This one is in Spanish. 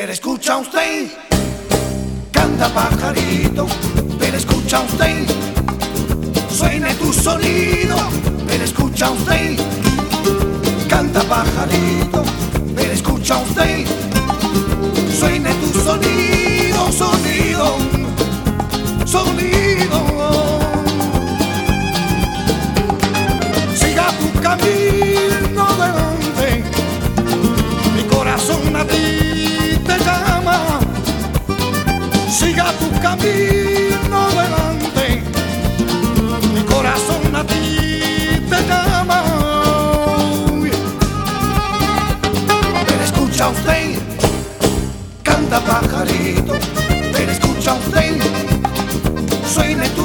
Pero escucha usted, canta pajarito, pero escucha usted, suene tu sonido, pero escucha usted, canta pajarito, pero escucha usted, suene tu sonido, sonido, sonido. Siga tu camino adelante, mi corazón a ti te llama. Siga tu camino adelante, mi corazón a ti te llama. Pero escucha usted, canta pajarito, pero escucha usted, suene tu